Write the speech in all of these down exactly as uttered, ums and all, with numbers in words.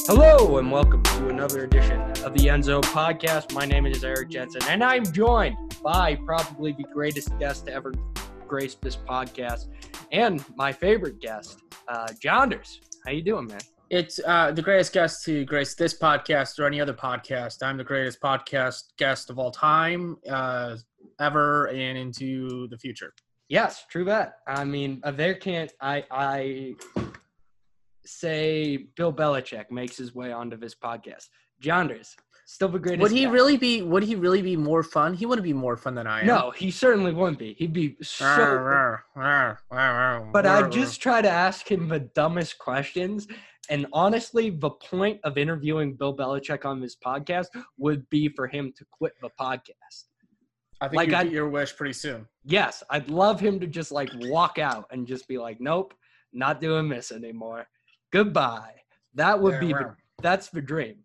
Hello and welcome to another edition of the Enzo Podcast. My name is Eric Jensen, and I'm joined by probably the greatest guest to ever grace this podcast, and my favorite guest, uh, Jonders. How you doing, man? It's uh, the greatest guest to grace this podcast or any other podcast. I'm the greatest podcast guest of all time, uh, ever, and into the future. Yes, true that. I mean, uh, there can't I I say Bill Belichick makes his way onto this podcast. Jonders, still the greatest. Would he guest. really be? Would he really be more fun? He wouldn't be more fun than I am. No, he certainly wouldn't be. He'd be so. But I just try to ask him the dumbest questions. And honestly, the point of interviewing Bill Belichick on this podcast would be for him to quit the podcast. I think like you I'd, get your wish pretty soon. Yes, I'd love him to just like walk out and just be like, nope, not doing this anymore. Goodbye. That would Yeah, be, wow. the, that's the dream.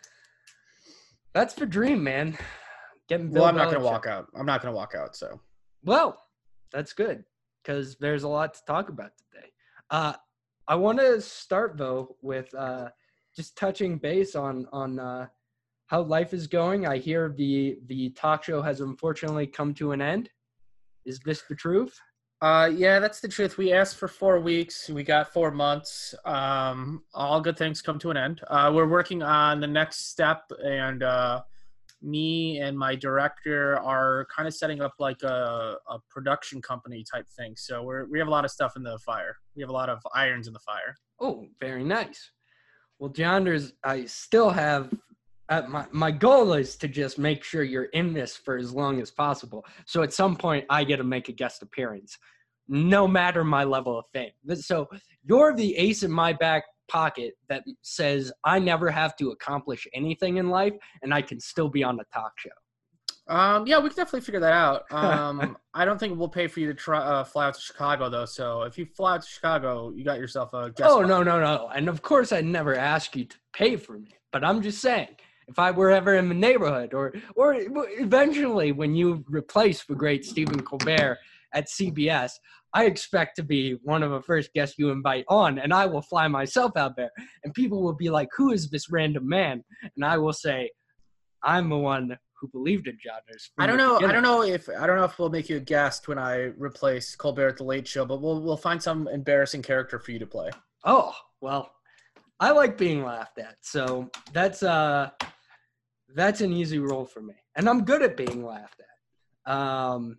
That's the dream, man. Getting Bill Well, I'm not Belichick. going to walk out. I'm not going to walk out, so. Well, that's good because there's a lot to talk about today. Uh, I want to start, though, with uh, just touching base on on uh, how life is going. I hear the the talk show has unfortunately come to an end. Is this the truth? Uh, yeah, that's the truth. We asked for four weeks. We got four months. Um, all good things come to an end. Uh, we're working on the next step, and uh, me and my director are kind of setting up like a, a production company type thing. So we're, we have a lot of stuff in the fire. We have a lot of irons in the fire. Oh, very nice. Well, Jonders, I still have uh, my my goal is to just make sure you're in this for as long as possible. So at some point, I get to make a guest appearance, no matter my level of fame. So you're the ace in my back pocket that says I never have to accomplish anything in life, and I can still be on the talk show. Um, yeah, we can definitely figure that out. Um, I don't think we'll pay for you to try uh, fly out to Chicago though. So if you fly out to Chicago, you got yourself a guest. Oh, spot. no, no, no. And of course, I'd never ask you to pay for me. But I'm just saying, if I were ever in the neighborhood or or eventually when you replace the great Stephen Colbert at C B S, I expect to be one of the first guests you invite on, and I will fly myself out there. And people will be like, who is this random man? And I will say, I'm the one who believed in Jonders. I don't know. I don't know if I don't know if we'll make you a guest when I replace Colbert at the Late Show, but we'll we'll find some embarrassing character for you to play. Oh, well, I like being laughed at. So that's uh that's an easy role for me. And I'm good at being laughed at. Um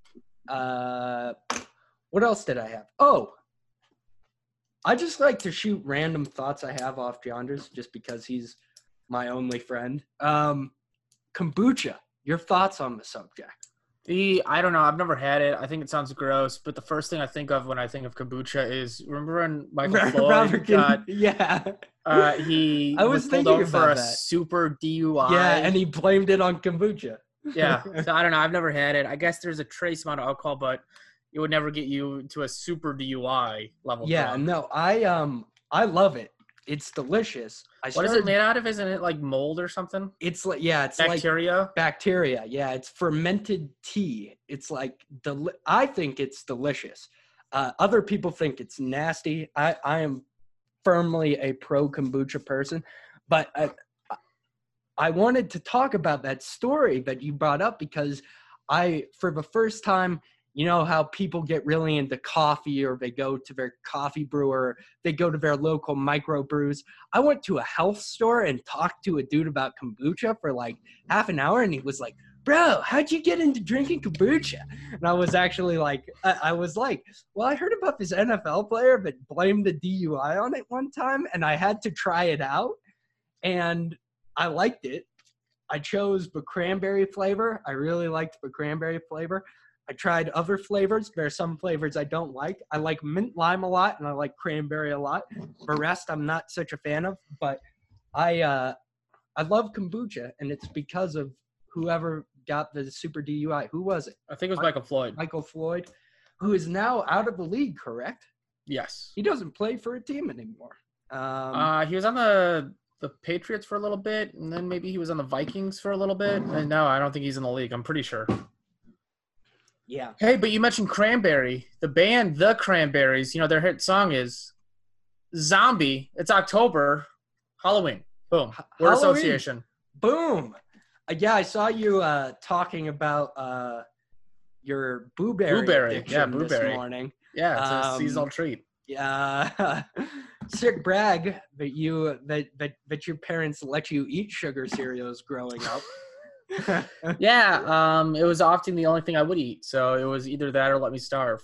uh what else did I have? Oh, I just like to shoot random thoughts I have off Jonders just because he's my only friend. Um Kombucha, your thoughts on the subject? The I don't know. I've never had it. I think it sounds gross. But the first thing I think of when I think of kombucha is remember when Michael Floyd Robert got Kin- yeah. uh, he I was was pulled thinking over for about a that. super D U I. Yeah, and he blamed it on kombucha. Yeah. So I don't know. I've never had it. I guess there's a trace amount of alcohol, but it would never get you to a super D U I level. Yeah, drunk. no, I um I love it. It's delicious. I What is started, it made out of? Isn't it like mold or something? It's like yeah, it's like Bacteria? bacteria. Yeah, it's fermented tea. It's like deli- I think it's delicious. Uh, other people think it's nasty. I I am firmly a pro kombucha person, but I I wanted to talk about that story that you brought up because I for the first time. You know how people get really into coffee or they go to their coffee brewer, they go to their local microbrews. I went to a health store and talked to a dude about kombucha for like half an hour and he was like, bro, how'd you get into drinking kombucha? And I was actually like, I, I was like, well, I heard about this N F L player that blamed the D U I on it one time and I had to try it out and I liked it. I chose the cranberry flavor. I really liked the cranberry flavor. I tried other flavors. There are some flavors I don't like. I like mint lime a lot, and I like cranberry a lot. The rest I'm not such a fan of, but I uh, I love kombucha, and it's because of whoever got the super D U I. Who was it? I think it was Michael Floyd. Michael Floyd, who is now out of the league, correct? Yes. He doesn't play for a team anymore. Um, Uh, he was on the the Patriots for a little bit, and then maybe he was on the Vikings for a little bit. And no, I don't think he's in the league. I'm pretty sure. yeah. Hey, but you mentioned Cranberry. The band The Cranberries, you know, their hit song is Zombie. It's October. Halloween. Boom. H- Word Halloween. association. Boom. Uh, yeah, I saw you uh, talking about uh, your blueberry Blueberry. addiction Yeah, this blueberry. morning. Yeah, it's a Um, seasonal treat. Yeah, sick brag that you that, that that your parents let you eat sugar cereals growing up. Yeah, um, it was often the only thing I would eat. So it was either that or let me starve.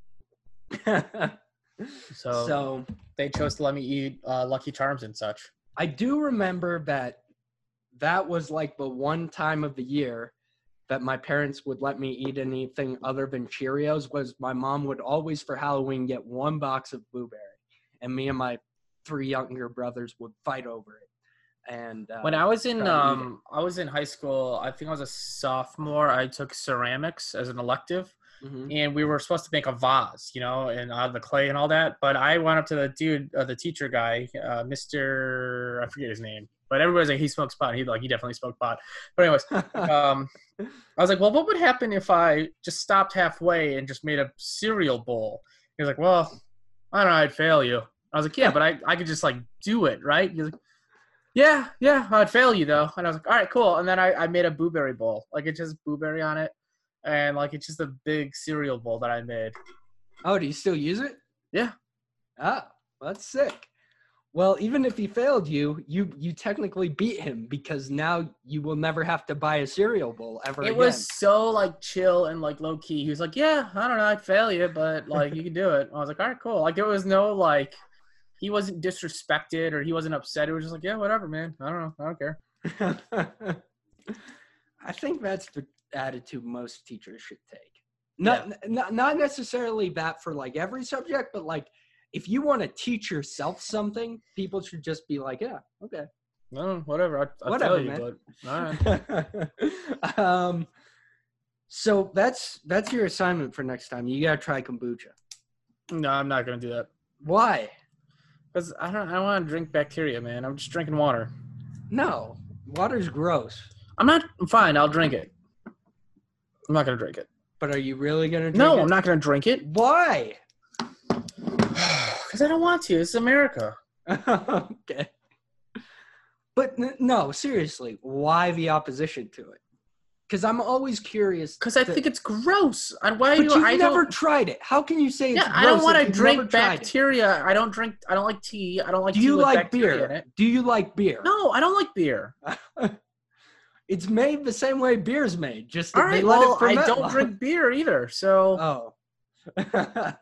So, so they chose to let me eat uh, Lucky Charms and such. I do remember that that was like the one time of the year that my parents would let me eat anything other than Cheerios. Was my mom would always for Halloween get one box of blueberry, and me and my three younger brothers would fight over it. And uh, When I was in try to eat it. um, I was in high school. I think I was a sophomore. I took ceramics as an elective. Mhm. And we were supposed to make a vase, you know, and out of the clay and all that. But I went up to the dude, uh, the teacher guy, uh, Mister I forget his name, but everybody's like, he smokes pot. He's like, he definitely smoked pot. But anyways, um, I was like, well, what would happen if I just stopped halfway and just made a cereal bowl? He was like, well, I don't know, I'd fail you. I was like, yeah, but I, I could just like do it, right? He's like, yeah, yeah, I'd fail you though. And I was like, all right, cool. And then I, I made a blueberry bowl. Like it just blueberry on it. And like it's just a big cereal bowl that I made. Oh, do you still use it? Yeah. Ah, that's sick. Well, even if he failed you, you you technically beat him because now you will never have to buy a cereal bowl ever It again. was so like chill and like low key. He was like, yeah, I don't know, I'd fail you, but like you can do it. I was like, all right, cool. Like there was no like, he wasn't disrespected or he wasn't upset. It was just like, yeah, whatever, man. I don't know. I don't care. I think that's the attitude most teachers should take. Not, Yeah. not not necessarily that for like every subject, but like if you want to teach yourself something, people should just be like, yeah, okay, No, whatever. I, I Whatever, tell you, man. but all right. um, so that's that's your assignment for next time. You gotta try kombucha. No, I'm not gonna do that Why? because I don't. I don't want to drink bacteria, man. I'm just drinking water. No, water's gross. I'm not. I'm fine. I'll drink it. I'm not gonna drink it. But are you really gonna drink No, it? I'm not gonna drink it Why? because I don't want to. This is America. Okay. But n- no, seriously, why the opposition to it? Because I'm always curious. Because I to- think it's gross. And why But you? you've I never don't, tried it. How can you say it's Yeah, gross I don't want if to you've never drink tried it? bacteria. I don't drink. I don't like tea. I don't like Do tea you with like bacteria in beer? it. Do you like beer? No, I don't like beer. It's made the same way beer's made. Just that All they right, let well, it ferment I don't long. drink beer either. So Oh.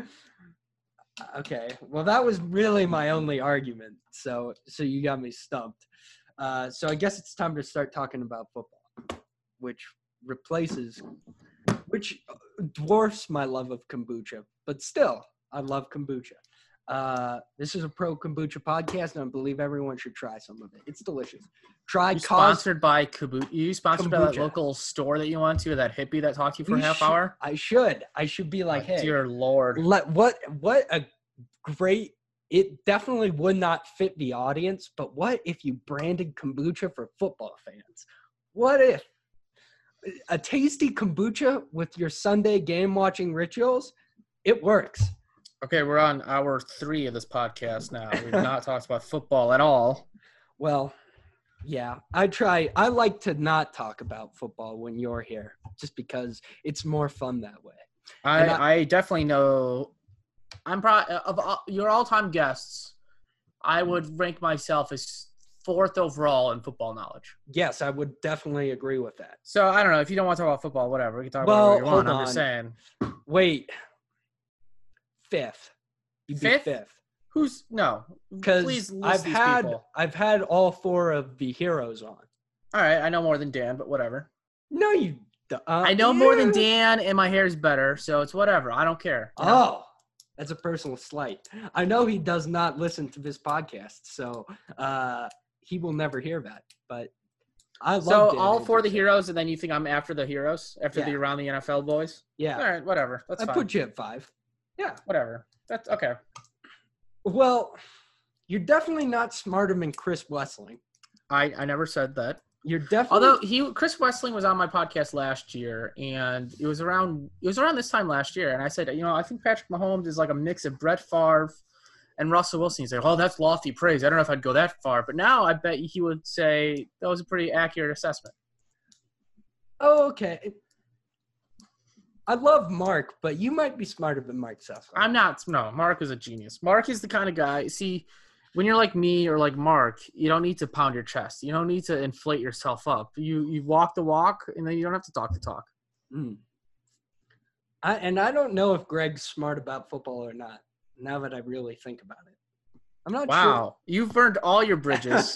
Okay. Well, that was really my only argument. So, so you got me stumped. Uh, so I guess it's time to start talking about football, which replaces, which dwarfs my love of kombucha, but still, I love kombucha. Uh, this is a pro kombucha podcast, and I believe everyone should try some of it. It's delicious. Try you Cos- sponsored by Kaboot. You sponsored by that Kombucha. local store that you went to, that hippie that talked to you for We a half should- hour. I should. I should be like, Oh, hey, dear Lord. let what what a great. It definitely would not fit the audience, but what if you branded kombucha for football fans? What if a tasty kombucha with your Sunday game watching rituals? It works. Okay, we're on hour three of this podcast now. We've not talked about football at all. Well, yeah, I try. I like to not talk about football when you're here, just because it's more fun that way. I, And I- I definitely know. I'm probably of all, your all-time guests. I would rank myself as fourth overall in football knowledge. Yes, I would definitely agree with that. So I don't know if you don't want to talk about football, whatever. We can talk Well, about whatever you want. hold I'm just on. saying. Wait, fifth. You'd be Fifth? fifth. Who's no? Because Please list I've these had people. I've had all four of the heroes on. All right, I know more than Dan, but whatever. No, you. Uh, I know more than yeah. Dan, and my hair's better, so it's whatever. I don't care. you know? Oh, that's a personal slight. I know he does not listen to this podcast, so uh, he will never hear that. But I love. So Dan all four of the Anderson. heroes, and then you think I'm after the heroes, after Yeah. the around the N F L boys. Yeah, All right, whatever. That's I fine. put you at five. Yeah, whatever. That's okay. Well, you're definitely not smarter than Chris Wessling. I, I never said that. You're definitely. Although he Chris Wessling was on my podcast last year, and it was around it was around this time last year, and I said, you know, I think Patrick Mahomes is like a mix of Brett Favre And Russell Wilson, he's like, oh, that's lofty praise. I don't know if I'd go that far. But now I bet he would say that was a pretty accurate assessment. Oh, okay. I love Mark, but you might be smarter than Mike Sessler. I'm not. No, Mark is a genius. Mark is the kind of guy. See, when you're like me or like Mark, you don't need to pound your chest. You don't need to inflate yourself up. You you walk the walk, and then you don't have to talk the talk. Mm. I, and I don't know if Greg's smart about football or not, now that I really think about it. I'm not wow. sure. Wow. You've burned all your bridges.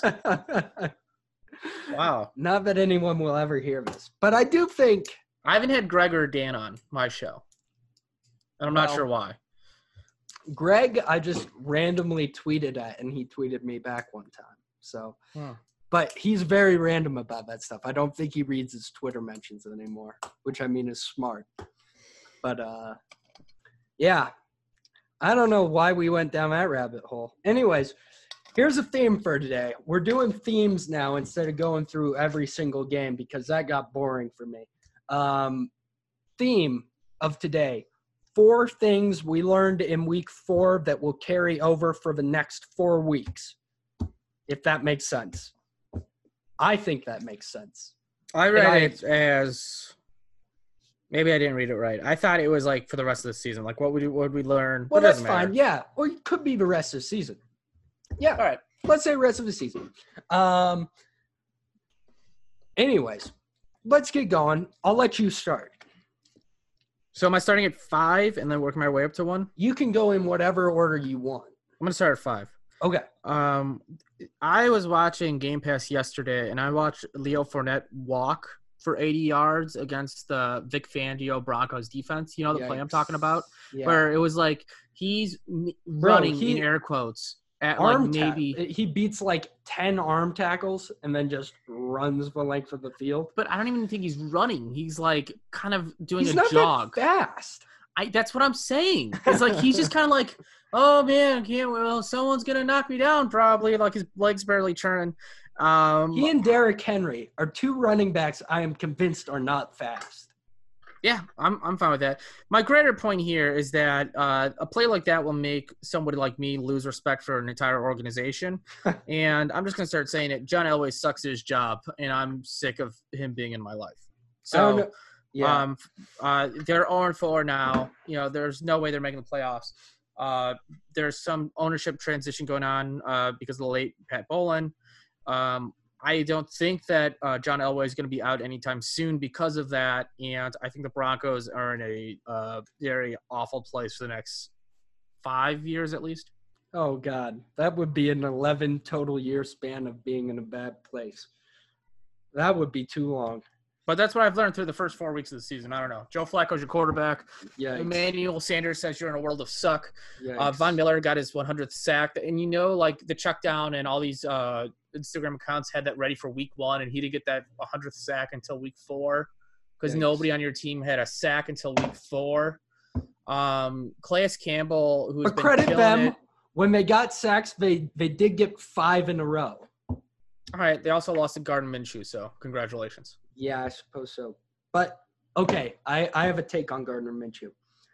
Wow. Not that anyone will ever hear this. But I do think – I haven't had Greg or Dan on my show. And I'm well, not sure why. Greg, I just randomly tweeted at, and he tweeted me back one time. So, hmm. But he's very random about that stuff. I don't think he reads his Twitter mentions anymore, which I mean is smart. But, uh, yeah, I don't know why we went down that rabbit hole. Anyways, here's a theme for today. We're doing themes now instead of going through every single game because that got boring for me. Um, theme of today, four things we learned in week four that will carry over for the next four weeks, if that makes sense. I think that makes sense. I read I, it as maybe I didn't read it right. I thought it was like for the rest of the season. Like what would we, what would we learn? Well, that's fine. Yeah. Or it could be the rest of the season. Yeah. All right. Let's say rest of the season. Um, anyways, let's get going. I'll let you start. So am I starting at five and then working my way up to one? You can go in whatever order you want. I'm going to start at five. Okay. Um, I was watching Game Pass yesterday, and I watched Leo Fournette walk for eighty yards against the Vic Fangio Broncos defense. You know the Yikes. play I'm talking about? Yeah. Where it was like he's Bro, running he, in air quotes at arm like maybe ta- – he beats like ten arm tackles and then just runs the length of the field. But I don't even think he's running. He's like kind of doing he's a not jog. That fast. I, that's what I'm saying. It's like he's just kind of like, oh, man, can't, well, someone's going to knock me down probably. Like his legs barely churning. Um, he and Derrick Henry are two running backs I am convinced are not fast. Yeah, I'm I'm fine with that. My greater point here is that uh, a play like that will make somebody like me lose respect for an entire organization. And I'm just going to start saying it. John Elway sucks at his job, and I'm sick of him being in my life. So – Yeah. Um, uh, they're oh and four now. You know, there's no way they're making the playoffs. Uh, there's some ownership transition going on uh, because of the late Pat Bowlen. Um, I don't think that uh, John Elway is going to be out anytime soon because of that. And I think the Broncos are in a uh, very awful place for the next five years at least. Oh, God. That would be an eleven total year span of being in a bad place. That would be too long. But that's what I've learned through the first four weeks of the season. I don't know. Joe Flacco's your quarterback. Yeah. Emmanuel Sanders says you're in a world of suck. Uh, Von Miller got his one hundredth sack. And, you know, like the check down and all these uh, Instagram accounts had that ready for week one, and he didn't get that one hundredth sack until week four because nobody on your team had a sack until week four. Um, Calais Campbell, who's but been credit killing them. It. When they got sacks, they, they did get five in a row. All right. They also lost to Gardner Minshew, so congratulations. Yeah, I suppose so. But, okay, I, I have a take on Gardner Minshew.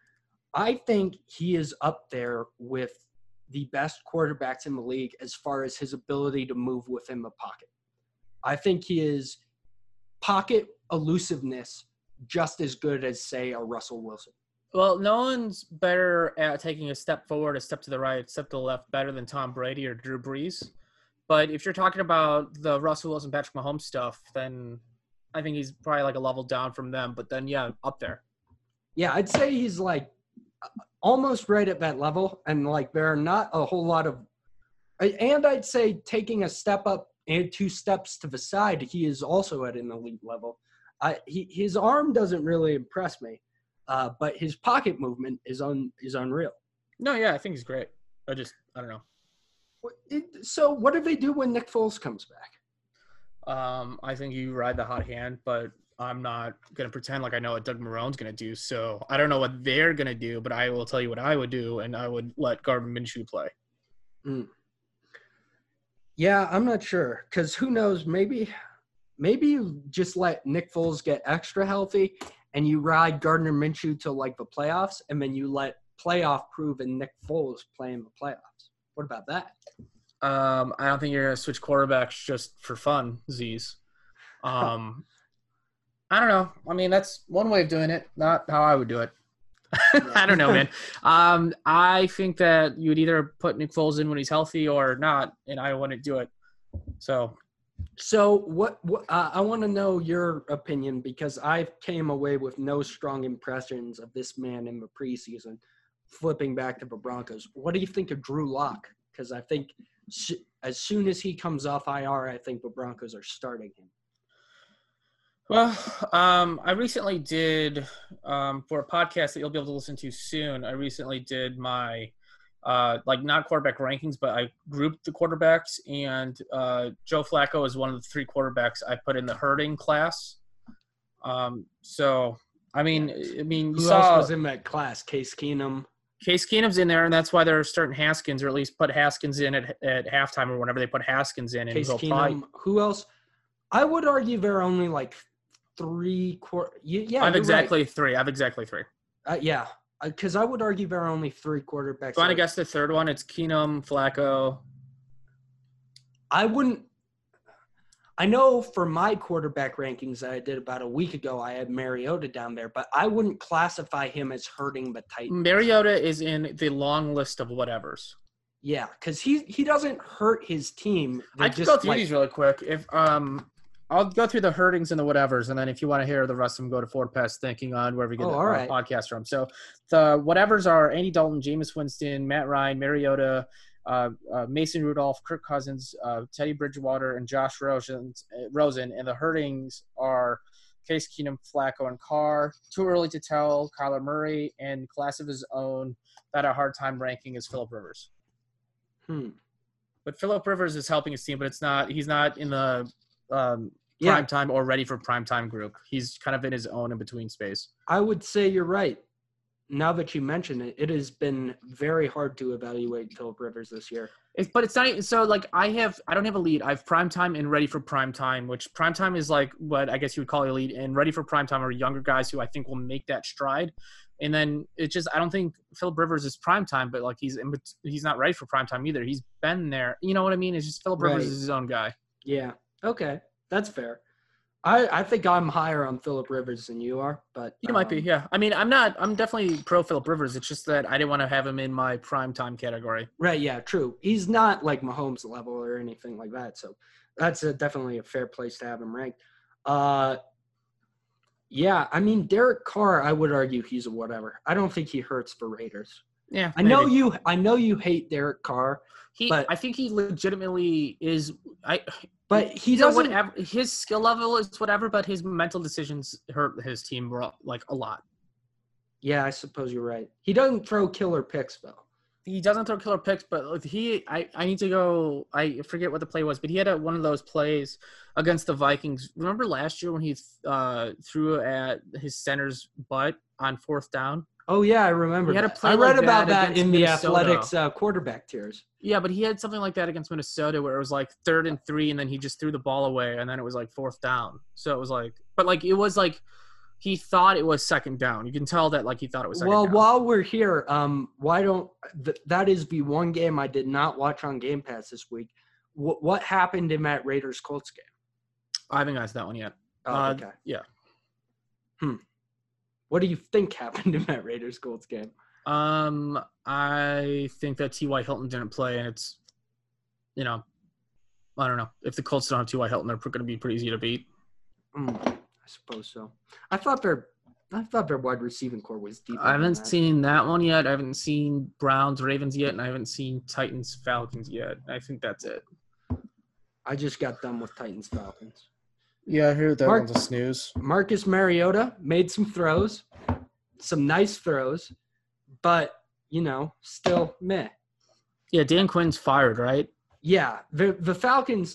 I think he is up there with the best quarterbacks in the league as far as his ability to move within the pocket. I think he is pocket elusiveness just as good as, say, a Russell Wilson. Well, no one's better at taking a step forward, a step to the right, a step to the left better than Tom Brady or Drew Brees. But if you're talking about the Russell Wilson, Patrick Mahomes stuff, then – I think he's probably like a level down from them, but then, yeah, up there. Yeah, I'd say he's like almost right at that level. And like there are not a whole lot of – and I'd say taking a step up and two steps to the side, he is also at an elite level. I, he, his arm doesn't really impress me, uh, but his pocket movement is un, is unreal. No, yeah, I think he's great. I just – I don't know. So what do they do when Nick Foles comes back? Um, I think you ride the hot hand, but I'm not going to pretend like I know what Doug Marrone's going to do. So I don't know what they're going to do, but I will tell you what I would do, and I would let Gardner Minshew play. Mm. Yeah, I'm not sure because who knows? Maybe, maybe you just let Nick Foles get extra healthy, and you ride Gardner Minshew to like the playoffs, and then you let playoff proven Nick Foles play in the playoffs. What about that? Um, I don't think you're going to switch quarterbacks just for fun, Z's. Um, I don't know. I mean, that's one way of doing it, not how I would do it. I don't know, man. Um, I think that you would either put Nick Foles in when he's healthy or not, and I wouldn't do it. So, so what? what uh, I want to know your opinion because I came away with no strong impressions of this man in the preseason. Flipping back to the Broncos, what do you think of Drew Lock? Because I think sh- as soon as he comes off I R, I think the Broncos are starting him. Well, um, I recently did um, for a podcast that you'll be able to listen to soon. I recently did my uh, like not quarterback rankings, but I grouped the quarterbacks, and uh, Joe Flacco is one of the three quarterbacks I put in the hurting class. Um, so I mean, I mean, you who saw, else was in that class? Case Keenum. Case Keenum's in there, and that's why they're starting Haskins, or at least put Haskins in at, at halftime or whenever they put Haskins in. And Case Keenum. Probably, who else? I would argue there are only like three quarter. Yeah, I have exactly right. three. I have exactly three. Uh, yeah, because I would argue there are only three quarterbacks. Do you want to guess the third one? It's Keenum, Flacco. I wouldn't. I know for my quarterback rankings that I did about a week ago, I had Mariota down there, but I wouldn't classify him as hurting the Titans. Mariota is in the long list of whatevers. Yeah, because he he doesn't hurt his team. I can go through like, these really quick. If um, I'll go through the hurtings and the whatevers, and then if you want to hear the rest of them, go to Ford Pest Thinking on wherever you get oh, the all right. podcast from. So the whatevers are Andy Dalton, Jameis Winston, Matt Ryan, Mariota, uh, uh, Mason Rudolph, Kirk Cousins, uh, Teddy Bridgewater, and Josh Rosen, Rosen. And the hurtings are Case Keenum, Flacco, and Carr. Too early to tell. Kyler Murray, and class of his own that a hard time ranking is Phillip Rivers. Hmm. But Phillip Rivers is helping his team, but it's not. He's not in the um, yeah. prime time or ready for prime time group. He's kind of in his own in between space. I would say you're right. Now that you mention it, it has been very hard to evaluate Phillip Rivers this year. It's, but it's not so like I have. I don't have elite. I have prime time and ready for prime time, which prime time is like what I guess you would call elite, and ready for prime time are younger guys who I think will make that stride. And then it's just I don't think Phillip Rivers is prime time, but like he's in, he's not ready for prime time either. He's been there. You know what I mean? It's just Phillip Right. Rivers is his own guy. Yeah. Okay. That's fair. I, I think I'm higher on Phillip Rivers than you are, but you um, might be. Yeah. I mean, I'm not. I'm definitely pro Phillip Rivers. It's just that I didn't want to have him in my prime time category. Right. Yeah. True. He's not like Mahomes level or anything like that. So that's a, definitely a fair place to have him ranked. Uh. Yeah, I mean, Derek Carr, I would argue he's a whatever. I don't think he hurts for Raiders. Yeah, I know maybe. you. I know you hate Derek Carr. He, but I think he legitimately is. I, but he doesn't. Whatever, his skill level is whatever, but his mental decisions hurt his team like a lot. Yeah, I suppose you're right. He doesn't throw killer picks though. He doesn't throw killer picks, but he. I, I need to go. I forget what the play was, but he had a, one of those plays against the Vikings. Remember last year when he uh, threw at his center's butt on fourth down? Oh yeah, I remember. He had that. a play I read like about that, that in the Minnesota. Athletics uh, quarterback tiers. Yeah, but he had something like that against Minnesota where it was like third and three, and then he just threw the ball away, and then it was like fourth down. So it was like, but like it was like he thought it was second down. You can tell that like he thought it was second well, down. Well, while we're here, um, why don't th- that is the one game I did not watch on Game Pass this week. W- what happened in that Raiders Colts game? I haven't got to that one yet. Oh, uh, okay. Yeah. Hmm. What do you think happened in that Raiders Colts game? Um, I think that T Y. Hilton didn't play, and it's, you know, I don't know. If the Colts don't have T Y. Hilton, they're going to be pretty easy to beat. Mm, I suppose so. I thought their, I thought their wide receiving core was deep. I haven't that. seen that one yet. I haven't seen Browns Ravens yet, and I haven't seen Titans Falcons yet. I think that's it. I just got done with Titans Falcons. Yeah, I heard that Mark, one's a snooze. Marcus Mariota made some throws, some nice throws, but, you know, still meh. Yeah, Dan Quinn's fired, right? Yeah, the the Falcons,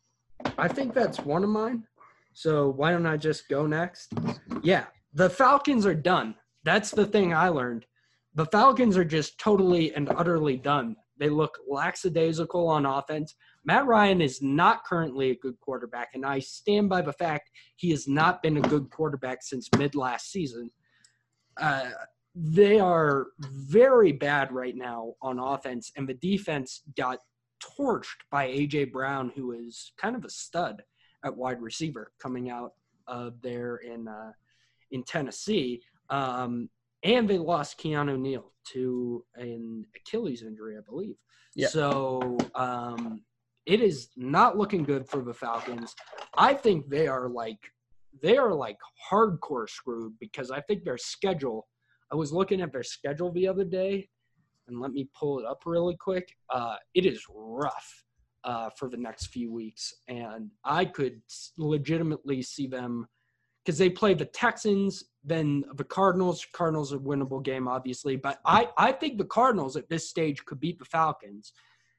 I think that's one of mine. So why don't I just go next? Yeah, the Falcons are done. That's the thing I learned. The Falcons are just totally and utterly done. They look lackadaisical on offense. Matt Ryan is not currently a good quarterback, and I stand by the fact he has not been a good quarterback since mid last season. Uh, they are very bad right now on offense, and the defense got torched by A J Brown, who is kind of a stud at wide receiver coming out of there in uh, in Tennessee. Um, and they lost Keanu Neal to an Achilles injury, I believe. Yeah. So um, it is not looking good for the Falcons. I think they are like they are like hardcore screwed because I think their schedule. I was looking at their schedule the other day, and let me pull it up really quick. Uh, it is rough uh, for the next few weeks, and I could legitimately see them because they play the Texans, then the Cardinals. Cardinals are a winnable game, obviously, but I, I think the Cardinals at this stage could beat the Falcons.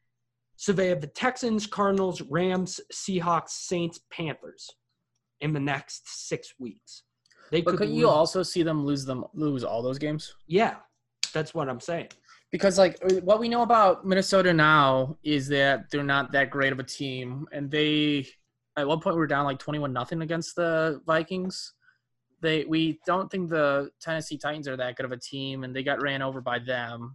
So they have the Texans, Cardinals, Rams, Seahawks, Saints, Panthers in the next six weeks. They But could couldn't you lose- also see them lose them lose all those games? Yeah, that's what I'm saying. Because like what we know about Minnesota now is that they're not that great of a team, and they at one point we were down like twenty-one nothing against the Vikings. They we don't think the Tennessee Titans are that good of a team, and they got ran over by them.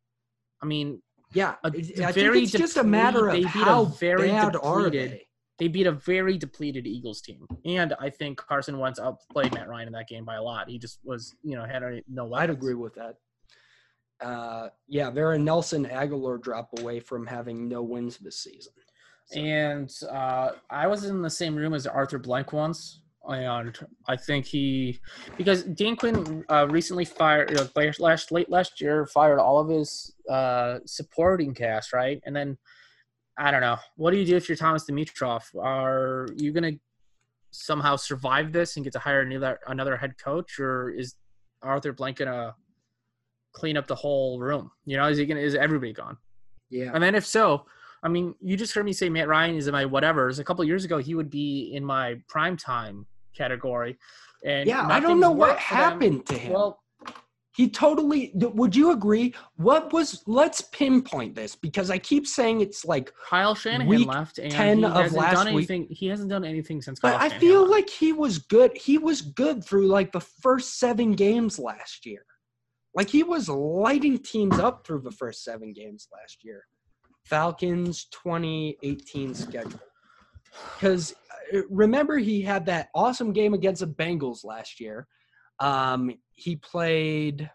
I mean, Yeah, A I think very it's just a deplete- matter they of beat a how very bad are depleted- they. they beat a very depleted Eagles team, and I think Carson Wentz outplayed Matt Ryan in that game by a lot. He just was, you know, had a, no weapons. I'd agree with that. Uh, yeah, they're a Nelson Aguilar drop away from having no wins this season. So, And uh, I was in the same room as Arthur Blank once, and I think he because Dan Quinn uh, recently fired uh, last late last year fired all of his uh, supporting cast, right? And then I don't know, what do you do if you're Thomas Dimitroff? Are you gonna somehow survive this and get to hire another another head coach, or is Arthur Blank gonna clean up the whole room? You know, is he gonna is everybody gone? yeah, And then if so, I mean, you just heard me say Matt Ryan is in my whatevers. A couple of years ago, he would be in my primetime category. And yeah. I don't nothing's know what worked for them. happened to him. Well, He totally. Would you agree? What was? Let's pinpoint this because I keep saying it's like. Kyle Shanahan Week left, and ten he of hasn't last done week. anything. He hasn't done anything since. Kyle But I Shanahan feel left. like he was good. He was good through like the first seven games last year. Like he was lighting teams up through the first seven games last year. Falcons twenty eighteen schedule. Because remember, he had that awesome game against the Bengals last year. Um, he played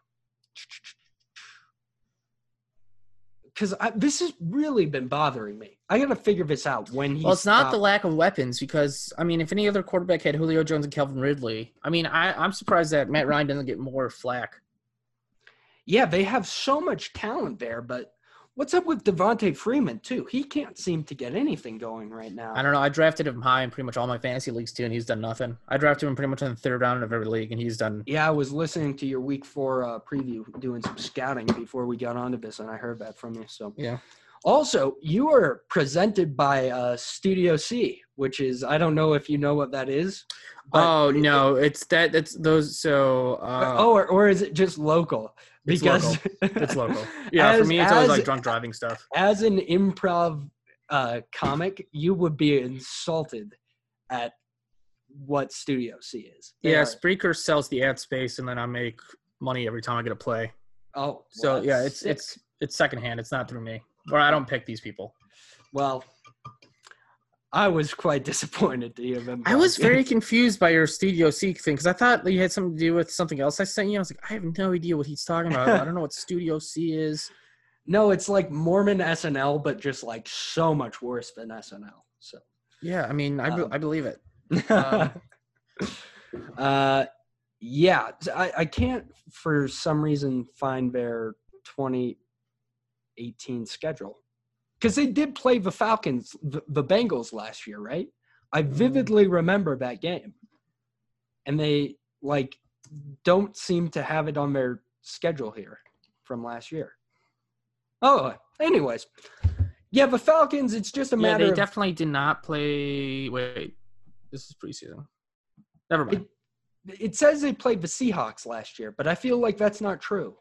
because this has really been bothering me. I got to figure this out when he. Well, it's not stopped. the lack of weapons because, I mean, if any other quarterback had Julio Jones and Calvin Ridley, I mean, I, I'm surprised that Matt Ryan doesn't get more flack. Yeah, they have so much talent there, but what's up with Devontae Freeman, too? He can't seem to get anything going right now. I don't know. I drafted him high in pretty much all my fantasy leagues, too, and he's done nothing. I drafted him pretty much in the third round of every league, and he's done. Yeah, I was listening to your week four uh, preview, doing some scouting before we got onto this, and I heard that from you. So Yeah. Also, you are presented by uh, Studio C, which is, I don't know if you know what that is. but Oh, it- no. It's that. It's those. So. Uh, oh, or, or is it just local? It's Because It's local. Yeah, for as- me, it's always as- like drunk driving stuff. as an improv uh, comic, you would be insulted at what Studio C is. They Yeah, are- Spreaker sells the ad space, and then I make money every time I get a play. Oh, So well, yeah, that's it's sick. it's it's secondhand. It's not through me, or I don't pick these people. Well, I was quite disappointed to hear them. I was very confused by your Studio C thing because I thought you had something to do with something else I sent you. I was like, I have no idea what he's talking about. I don't know what Studio C is. No, it's like Mormon S N L, but just like so much worse than S N L. So, Yeah, I mean, I, be- Um, I believe it. Um, uh, yeah, I, I can't for some reason find their twenty eighteen schedule because they did play the Falcons, the, the Bengals last year, right? I vividly remember that game, and they like don't seem to have it on their schedule here from last year. Oh, anyways, yeah, the Falcons. It's just a yeah, matter they of definitely did not play. Wait, this is preseason. Never mind. It, it says they played the Seahawks last year, but I feel like that's not true.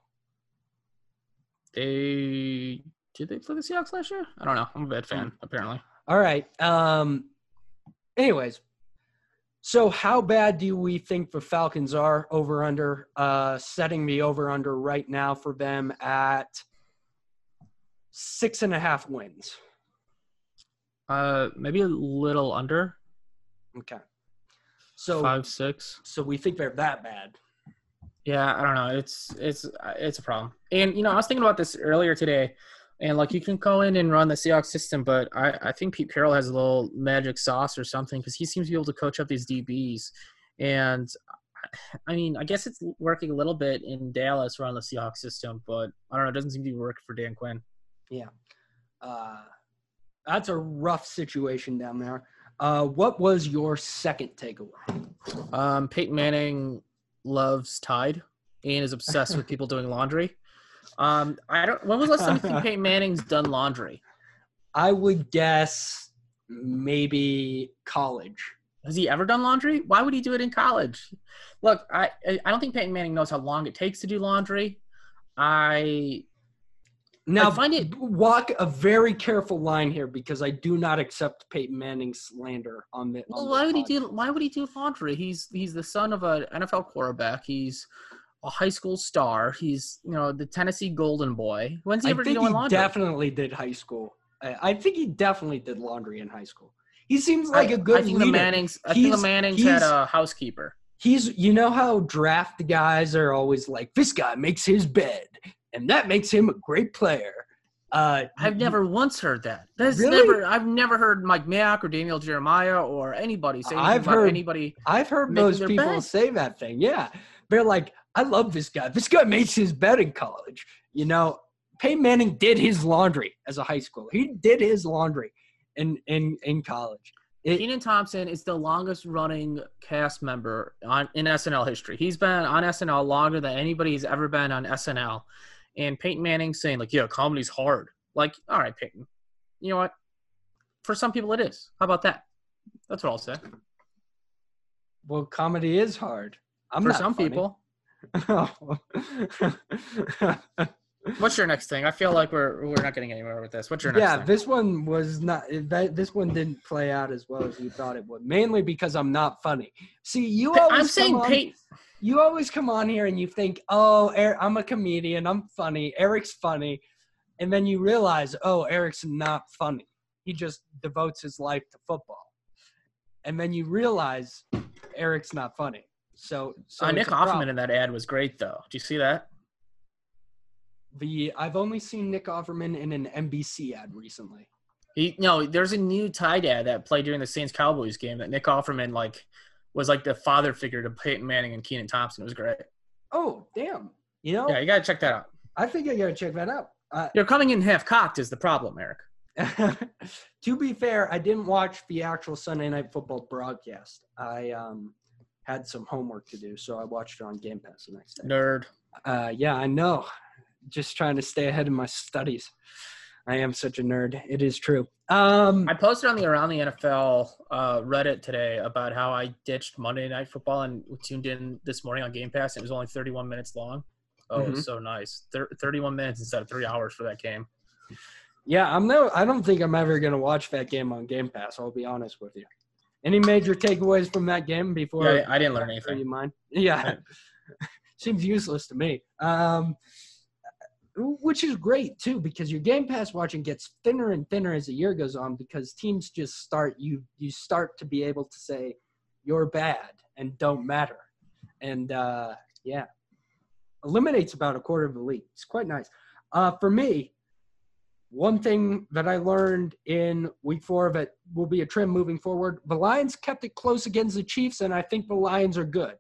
They did they play the Seahawks last year? I don't know. I'm a bad fan, apparently. All right. Um. Anyways, So how bad do we think the Falcons are over under? Uh, setting the over under right now for them at six and a half wins. Uh, maybe a little under. Okay. So five, six. So we think they're that bad. Yeah, I don't know. It's it's it's a problem. And you know, I was thinking about this earlier today, and like you can go in and run the Seahawks system, but I, I think Pete Carroll has a little magic sauce or something because he seems to be able to coach up these D Bs. And I mean, I guess it's working a little bit in Dallas around the Seahawks system, but I don't know. It doesn't seem to be working for Dan Quinn. Yeah, uh, that's a rough situation down there. Uh, what was your second takeaway? Um, Peyton Manning loves Tide and is obsessed with people doing laundry. Um, I don't. When was the last time you think Peyton Manning's done laundry? I would guess maybe college. Has he ever done laundry? Why would he do it in college? Look, I I don't think Peyton Manning knows how long it takes to do laundry. I now I find it walk a very careful line here because I do not accept Peyton Manning's slander on the. Well, on why would pod. he do? Why would he do laundry? He's he's the son of an N F L quarterback. He's a high school star. He's you know the Tennessee Golden Boy. When's he I ever think doing he laundry? definitely did high school. I, I think he definitely did laundry in high school. He seems like I, a good I think leader. the Mannings. I he's, think the Mannings had a housekeeper. He's you know how draft guys are always like, this guy makes his bed, and that makes him a great player. Uh, I've never once heard that. That's really? never. I've never heard Mike Mayock or Daniel Jeremiah or anybody say anything I've about heard anybody. I've heard making those their people bed. say that thing. Yeah, they're like, I love this guy. This guy makes his bed in college. You know, Peyton Manning did his laundry as a high schooler. He did his laundry in in in college. It, Kenan Thompson is the longest running cast member on in S N L history. He's been on S N L longer than anybody has ever been on S N L. And Peyton Manning saying like, yeah, comedy's hard. Like, all right, Peyton, you know what? For some people it is. How about that? That's what I'll say. Well, comedy is hard. I'm For not some funny. people. What's your next thing? I feel like we're we're not getting anywhere with this. What's your next yeah, thing? this one was not. That, this one didn't play out as well as you thought it would. Mainly because I'm not funny. See, you always I'm come saying on, Peyton. You always come on here and you think, oh, Eric, I'm a comedian. I'm funny. Eric's funny. And then you realize, oh, Eric's not funny. He just devotes his life to football. And then you realize Eric's not funny. So, so Uh, it's Nick a problem. Offerman in that ad was great, though. Do you see that? The I've only seen Nick Offerman in an N B C ad recently. He no, there's a new Tide ad that played during the Saints Cowboys game that Nick Offerman like was like the father figure to Peyton Manning and Kenan Thompson. It was great. Oh, damn. You know, Yeah, you gotta check that out. I think I got to check that out. Uh, You're coming in half cocked is the problem, Eric. to be fair, I didn't watch the actual Sunday Night Football broadcast. I um, had some homework to do, so I watched it on Game Pass the next day. Nerd. Uh, yeah, I know. Just trying to stay ahead of my studies. I am such a nerd. It is true. Um, I posted on the Around the N F L uh, Reddit today about how I ditched Monday Night Football and tuned in this morning on Game Pass. It was only thirty-one minutes long. Oh, Mhm. it was so nice. Thir- thirty-one minutes instead of three hours for that game. yeah, I'm no. I don't think I'm ever gonna watch that game on Game Pass. I'll be honest with you. Any major takeaways from that game before? Yeah, I didn't learn Are anything. you mine? Yeah, seems useless to me. Um, which is great too, because your Game Pass watching gets thinner and thinner as the year goes on, because teams just start you you start to be able to say you're bad and don't matter, and uh, yeah, eliminates about a quarter of the league. It's quite nice. Uh, for me, one thing that I learned in week four that will be a trend moving forward: the Lions kept it close against the Chiefs, and I think the Lions are good.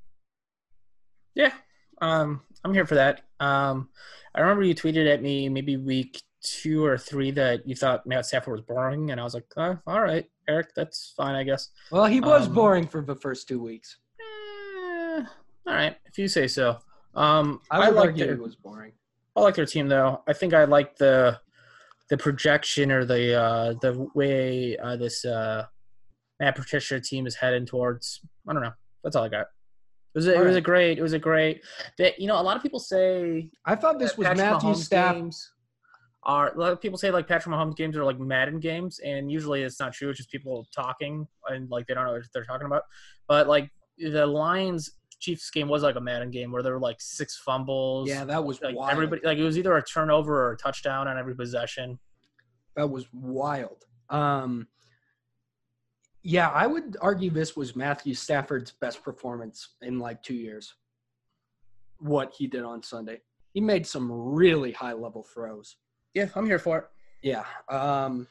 Yeah, um, I'm here for that. Um, I remember you tweeted at me maybe week two or three that you thought Matt Stafford was boring, and I was like, oh, all right, Eric, that's fine, I guess. Well, he was Um, boring for the first two weeks. Eh, all right, if you say so. Um, I I, would like argue their, it was boring. I like their team though. I think I like the the projection or the uh, the way uh, this uh, Matt Patricia team is heading towards. I don't know. That's all I got. It was a, All it was right. a great. It was a great. That you know, a lot of people say I thought this that was Patrick Matthew's Mahomes staff. games. are a lot of people say like Patrick Mahomes games are like Madden games, and usually it's not true. It's just people talking and like they don't know what they're talking about. But like the Lions Chiefs game was like a Madden game where there were like six fumbles. Yeah, that was like wild. everybody like it was either a turnover or a touchdown on every possession. That was wild. Um, yeah, I would argue this was Matthew Stafford's best performance in like two years. What he did on Sunday. He made some really high-level throws. Yeah, I'm here for it. Yeah. Um,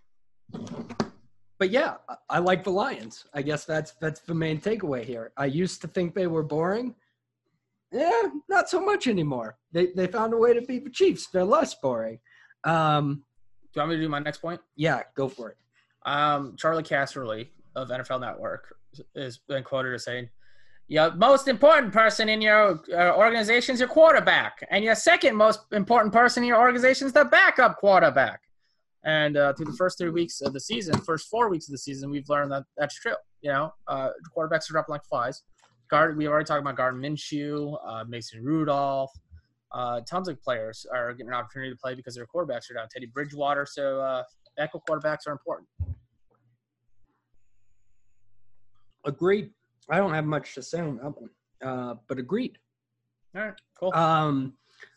but yeah, I, I like the Lions. I guess that's that's the main takeaway here. I used to think they were boring. Yeah, not so much anymore. They they found a way to beat the Chiefs. They're less boring. Um, Do you want me to do my next point? yeah, go for it. Um, Charlie Casserly of N F L Network has been quoted as saying, your most important person in your uh, organization is your quarterback, and your second most important person in your organization is the backup quarterback. And uh, through the first three weeks of the season, first four weeks of the season, we've learned that that's true. You know, uh, quarterbacks are dropping like flies. Guard, we already talked about Gardner Minshew, uh, Mason Rudolph. Uh, tons of players are getting an opportunity to play because their quarterbacks are down. Teddy Bridgewater. So uh, backup quarterbacks are important. Agreed. I don't have much to say on that one, uh, but agreed. All right, cool. Um,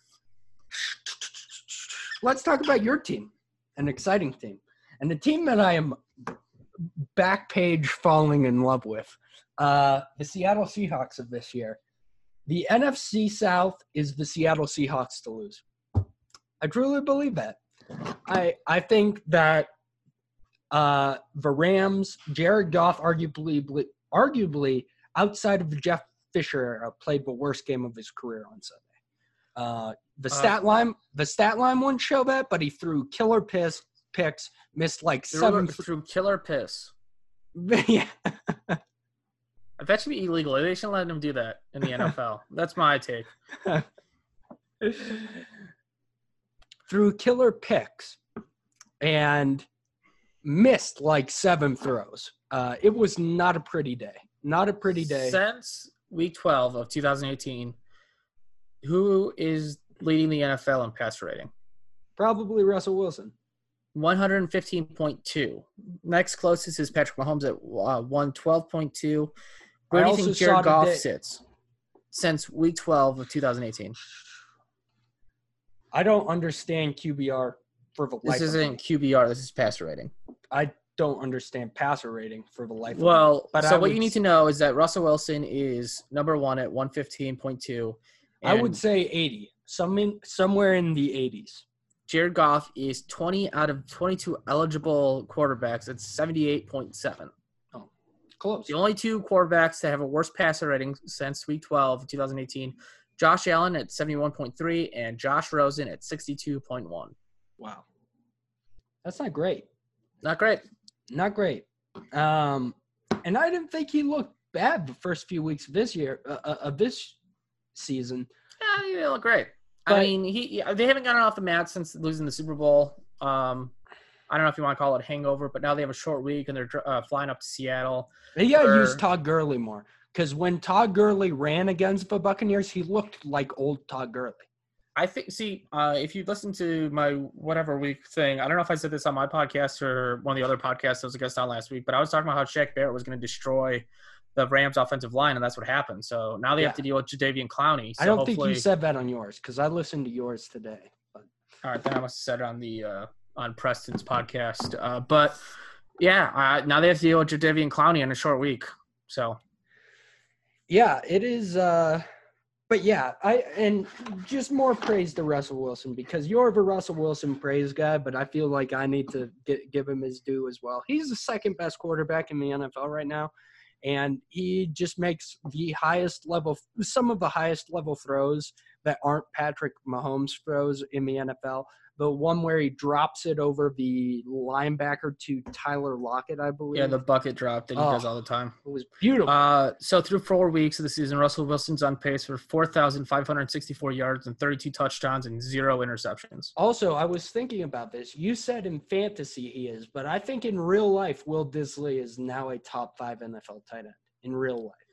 let's talk about your team, an exciting team, and the team that I am back page falling in love with, uh, the Seattle Seahawks of this year. The N F C South is the Seattle Seahawks to lose. I truly believe that. I I think that uh, the Rams, Jared Goff, arguably arguably outside of the Jeff Fisher era, played the worst game of his career on Sunday. Uh, the Uh, stat line, the stat line wouldn't show that, but he threw killer piss picks, missed like seven. Through, through killer piss. yeah. That should be illegal. They shouldn't let him do that in the N F L. That's my take. Threw killer picks and missed like seven throws. Uh, it was not a pretty day. Not a pretty day. Since week twelve of two thousand eighteen, who is leading the N F L in passer rating? Probably Russell Wilson. one fifteen point two. Next closest is Patrick Mahomes at uh, one twelve point two. Where do you think also saw Jared Goff today- sits since week twelve of two thousand eighteen? I don't understand Q B R for the life This of me. isn't Q B R. This is passer rating. I don't understand passer rating for the life of me. Well, But so I what would you need to know is that Russell Wilson is number one at one fifteen point two. I would say eighty. Some in, somewhere in the eighties. Jared Goff is twenty out of twenty-two eligible quarterbacks at seventy-eight point seven. Close. The only two quarterbacks that have a worse passer rating since week twelve of two thousand eighteen, Josh Allen at seventy-one point three and Josh Rosen at sixty-two point one. Wow. That's not great. Not great. Not great. Um, and I didn't think he looked bad the first few weeks of this year, uh, uh, of this season. Yeah, he didn't look great. But- I mean, he they haven't gotten off the mat since losing the Super Bowl. Um, I don't know if you want to call it hangover, but now they have a short week and they're uh, flying up to Seattle. They got to Or- use Todd Gurley more because when Todd Gurley ran against the Buccaneers, he looked like old Todd Gurley. I think, see, uh, if you listen to my whatever week thing, I don't know if I said this on my podcast or one of the other podcasts I was a guest on last week, but I was talking about how Shaq Barrett was going to destroy the Rams offensive line, and that's what happened. So now they Yeah. have to deal with Jadeveon Clowney. So I don't think hopefully, you said that on yours because I listened to yours today. But all right, then I must have said it on the uh, on Preston's podcast. Uh, but yeah, uh, now they have to deal with Jadeveon Clowney in a short week. So yeah, it is. Uh, but yeah, I and just more praise to Russell Wilson because you're the Russell Wilson praise guy, but I feel like I need to get, give him his due as well. He's the second best quarterback in the N F L right now. And he just makes the highest level, some of the highest level throws that aren't Patrick Mahomes throws in the N F L. The one where he drops it over the linebacker to Tyler Lockett, I believe. yeah, the bucket drop that he Oh. does all the time. It was beautiful. Uh, so through four weeks of the season, Russell Wilson's on pace for four thousand five hundred sixty-four yards and thirty-two touchdowns and zero interceptions. Also, I was thinking about this. You said in fantasy he is, but I think in real life, Will Disley is now a top five N F L tight end in real life.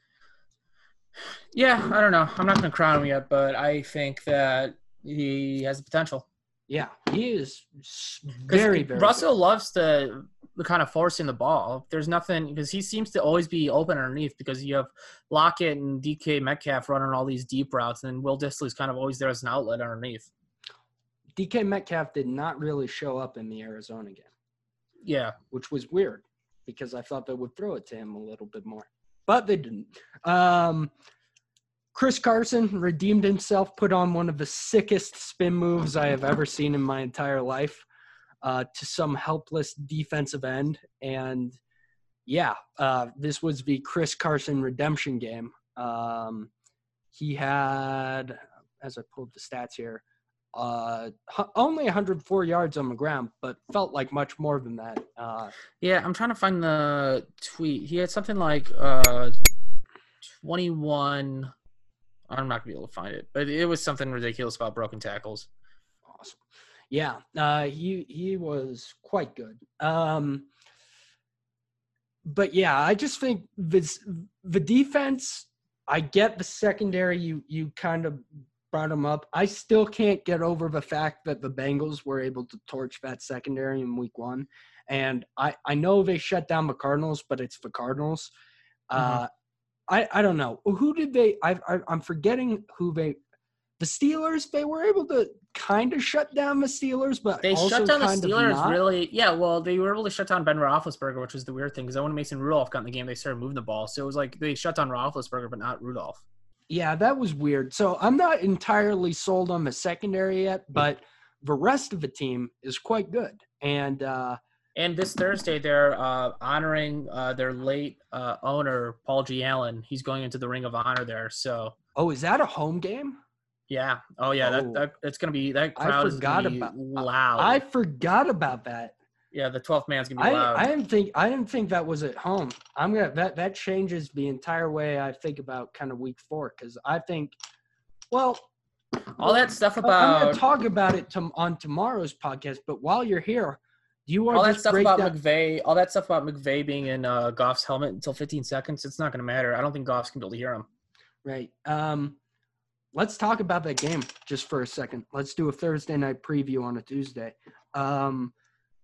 Yeah, I don't know. I'm not going to crown him yet, but I think that he has the potential. Yeah, he is very, very Russell good. loves to the kind of forcing the ball. There's nothing because he seems to always be open underneath because you have Lockett and D K Metcalf running all these deep routes, and then Will Dissly's kind of always there as an outlet underneath. D K Metcalf did not really show up in the Arizona game. Yeah. Which was weird because I thought they would throw it to him a little bit more. But they didn't. Um, Chris Carson redeemed himself, put on one of the sickest spin moves I have ever seen in my entire life uh, to some helpless defensive end. And, yeah, uh, this was the Chris Carson redemption game. Um, he had, as I pulled the stats here, Uh, only one hundred four yards on the ground, but felt like much more than that. Uh, yeah, I'm trying to find the tweet. He had something like uh, twenty-one. I'm not gonna be able to find it, but it was something ridiculous about broken tackles. Awesome. Yeah, uh, he he was quite good. Um, but yeah, I just think this the defense. I get the secondary. You you kind of brought them up. I still can't get over the fact that the Bengals were able to torch that secondary in week one. And I, I know they shut down the Cardinals, but it's the Cardinals. Uh, mm-hmm. I, I don't know. Who did they – I, I, I'm forgetting who they – the Steelers, they were able to kind of shut down the Steelers, but they also shut down the kind Steelers of not. really – yeah, well, they were able to shut down Ben Roethlisberger, which was the weird thing because then when Mason Rudolph got in the game, they started moving the ball. So it was like they shut down Roethlisberger but not Rudolph. Yeah, that was weird. So I'm not entirely sold on the secondary yet, but the rest of the team is quite good. And uh, and this Thursday, they're uh, honoring uh, their late uh, owner, Paul G. Allen. He's going into the Ring of Honor there. So, oh, is that a home game? Yeah. Oh, yeah. Oh, that, that it's gonna be that crowd I is forgot gonna be about, loud. I forgot about that. Yeah, the twelfth man's gonna be I, loud. I didn't think I didn't think that was at home. I'm gonna that that changes the entire way I think about kind of week four because I think, well, all that stuff about I'm gonna talk about it to, on tomorrow's podcast. But while you're here, do you want all to that just stuff break about down, McVay? All that stuff about McVay being in uh, Goff's helmet until fifteen seconds. It's not gonna matter. I don't think Goff's gonna be able to hear him. Right. Um, let's talk about that game just for a second. Let's do a Thursday night preview on a Tuesday. Um,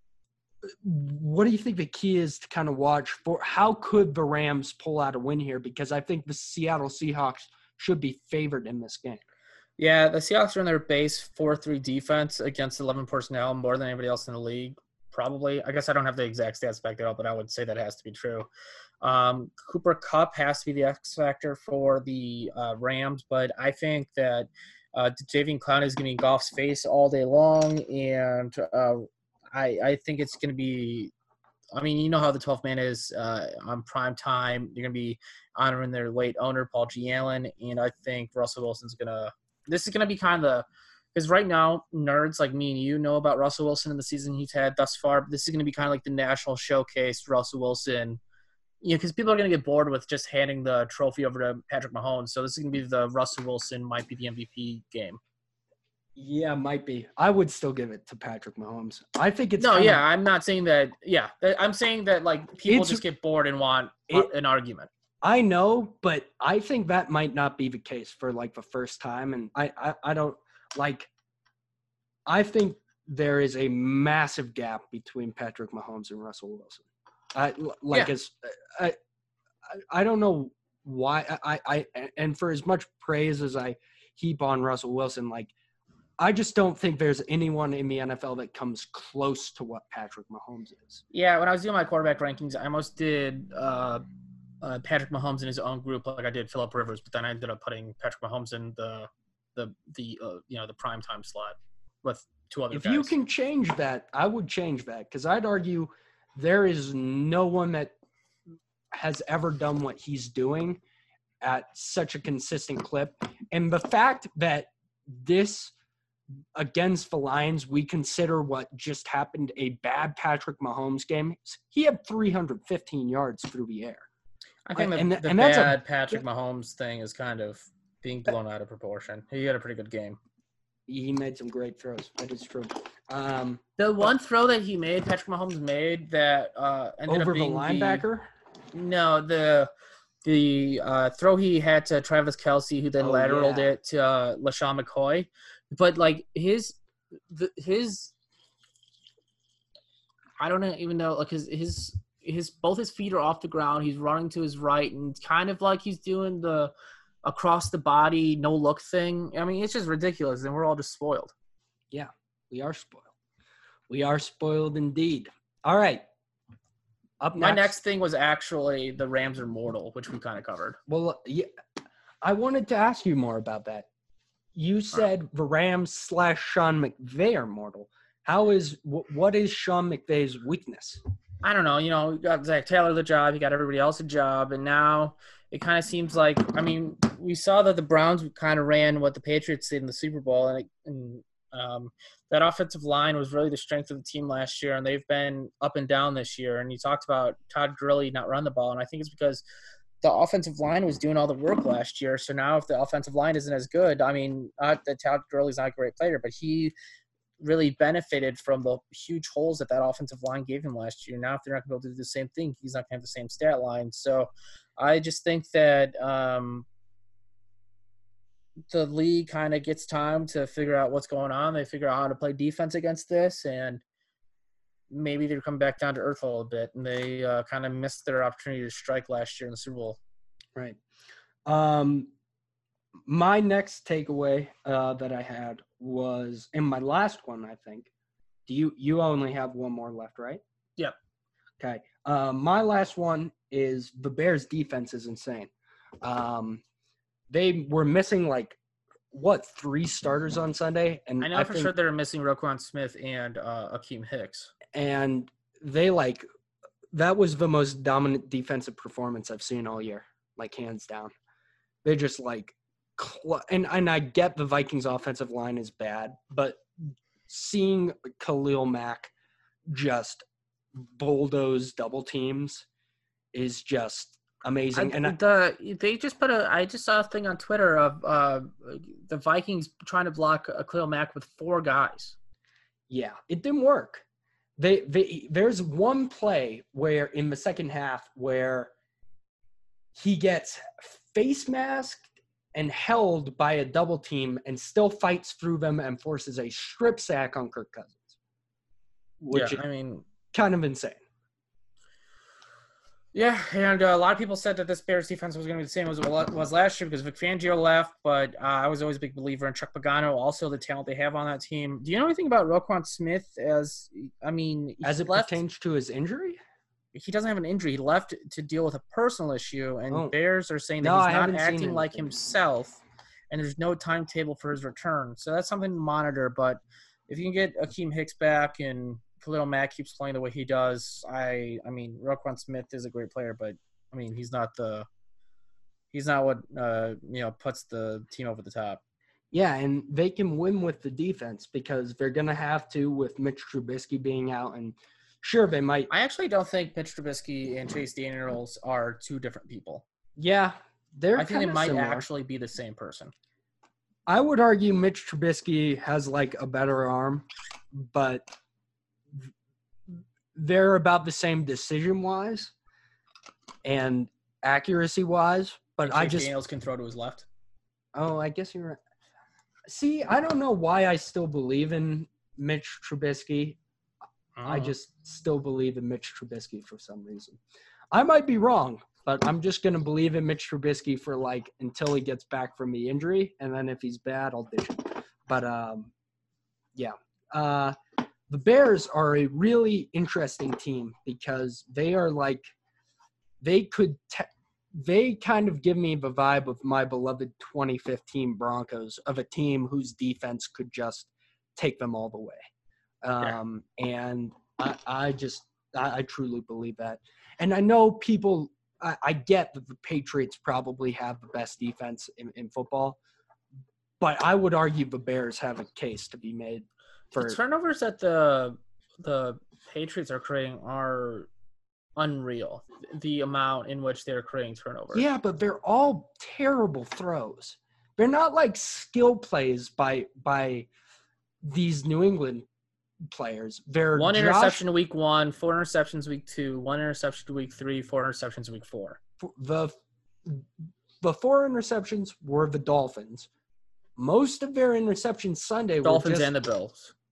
what do you think the key is to kind of watch for? How could the Rams pull out a win here? Because I think the Seattle Seahawks should be favored in this game. Yeah, the Seahawks are in their base four three defense against eleven personnel more than anybody else in the league. Probably. I guess I don't have the exact stats back there, but I would say that has to be true. Um, Cooper Kupp has to be the X factor for the uh, Rams, but I think that uh, Jadeveon Clowney is going to be Goff's face all day long, and uh, I, I think it's going to be – I mean, you know how the twelfth man is uh, on prime time. You're going to be honoring their late owner, Paul G. Allen, and I think Russell Wilson's going to – this is going to be kind of the – because right now, nerds like me and you know about Russell Wilson and the season he's had thus far. But this is going to be kind of like the national showcase, Russell Wilson. You know, because people are going to get bored with just handing the trophy over to Patrick Mahomes. So this is going to be the Russell Wilson might be the M V P game. Yeah, might be. I would still give it to Patrick Mahomes. I think it's no, kinda, yeah. I'm not saying that. Yeah, I'm saying that like people It's- just get bored and want it- an argument. I know, but I think that might not be the case for like the first time. And I, I, I don't like, I think there is a massive gap between Patrick Mahomes and Russell Wilson. I like Yeah. as I, I, I don't know why I, I, and for as much praise as I heap on Russell Wilson, like, I just don't think there's anyone in the N F L that comes close to what Patrick Mahomes is. Yeah, when I was doing my quarterback rankings, I almost did uh, uh, Patrick Mahomes in his own group, like I did Phillip Rivers, but then I ended up putting Patrick Mahomes in the the the uh, you know the primetime slot with two other If guys. you can change that, I would change that because I'd argue there is no one that has ever done what he's doing at such a consistent clip. And the fact that this against the Lions, we consider what just happened a bad Patrick Mahomes game. He had three hundred fifteen yards through the air. I think the, and, the and that's bad a, Patrick Mahomes thing is kind of being blown out of proportion. He had a pretty good game. He made some great throws. That is true. Um, The one throw that he made, Patrick Mahomes made that uh, ended over up the being linebacker? The, no, the the uh, throw he had to Travis Kelce, who then Oh, lateraled yeah. it to uh, LaShawn McCoy. But like his the, his I don't even know like his his his both his feet are off the ground. He's running to his right and kind of like he's doing the across the body no look thing. I mean, it's just ridiculous, and we're all just spoiled. Yeah, we are spoiled. We are spoiled indeed. All right. Up next. My next thing was actually the Rams are mortal, which we kind of covered. Well, yeah, I wanted to ask you more about that. You said the Rams slash Sean McVay are mortal. How is what is Sean McVay's weakness? I don't know. You know, you got Zach Taylor the job, you got everybody else a job, and now it kind of seems like I mean, we saw that the Browns kind of ran what the Patriots did in the Super Bowl, and, and um, that offensive line was really the strength of the team last year, and they've been up and down this year. And you talked about Todd Gurley not run the ball, and I think it's because the offensive line was doing all the work last year. So now if the offensive line isn't as good, I mean, not that Todd Gurley's not a great player, but he really benefited from the huge holes that that offensive line gave him last year. Now, if they're not going to be able to do the same thing, he's not going to have the same stat line. So I just think that um, the league kind of gets time to figure out what's going on. They figure out how to play defense against this, and maybe they're coming back down to earth a little bit, and they uh, kind of missed their opportunity to strike last year in the Super Bowl. Right. Um, my next takeaway uh, that I had was in my last one, I think. Do you you only have one more left, right? Yep. Okay. Uh, my last one is the Bears' defense is insane. Um, they were missing like what three starters on Sunday, and I know I for think, sure they're missing Roquan Smith and uh, Akeem Hicks, and they like that was the most dominant defensive performance I've seen all year, like hands down. They just like. And and I get the Vikings offensive line is bad, but seeing Khalil Mack just bulldoze double teams is just amazing. I, and I, the they just put a I just saw a thing on Twitter of uh, the Vikings trying to block a Khalil Mack with four guys. Yeah, it didn't work. They they there's one play where in the second half where he gets face masked and held by a double team and still fights through them and forces a strip sack on Kirk Cousins. Which yeah, I mean, kind of insane. Yeah, and uh, a lot of people said that this Bears defense was going to be the same as it was last year because Vic Fangio left, but uh, I was always a big believer in Chuck Pagano, also the talent they have on that team. Do you know anything about Roquan Smith as, I mean, as it left, pertains to his injury? He doesn't have an injury. He left to deal with a personal issue, and oh. Bears are saying that no, he's not acting like himself, and there's no timetable for his return. So that's something to monitor. But if you can get Akeem Hicks back and Khalil Mack keeps playing the way he does, I I mean, Roquan Smith is a great player, but I mean, he's not the he's not what uh, you know puts the team over the top. Yeah, and they can win with the defense because they're gonna have to with Mitch Trubisky being out and. Sure, they might. I actually don't think Mitch Trubisky and Chase Daniels are two different people. Yeah, they're I think they might similar. actually be the same person. I would argue Mitch Trubisky has like a better arm, but they're about the same decision-wise and accuracy-wise. But and I Chase just Daniels can throw to his left. Oh, I guess you're right. See, I don't know why I still believe in Mitch Trubisky. I just still believe in Mitch Trubisky for some reason. I might be wrong, but I'm just going to believe in Mitch Trubisky for like until he gets back from the injury. And then if he's bad, I'll ditch him. But um, yeah, uh, the Bears are a really interesting team because they are like, they could, te- they kind of give me the vibe of my beloved twenty fifteen Broncos of a team whose defense could just take them all the way. Um, yeah. And I, I just, I, I truly believe that. And I know people, I, I get that the Patriots probably have the best defense in, in football, but I would argue the Bears have a case to be made for the turnovers that the, the Patriots are creating are unreal. The amount in which they're creating turnovers. Yeah, but they're all terrible throws. They're not like skill plays by, by these New England players. They're one Josh, interception week one, four interceptions week two, one interception week three, four interceptions week four. The the four interceptions were the Dolphins. Most of their interceptions Sunday Dolphins were just, and the Bills.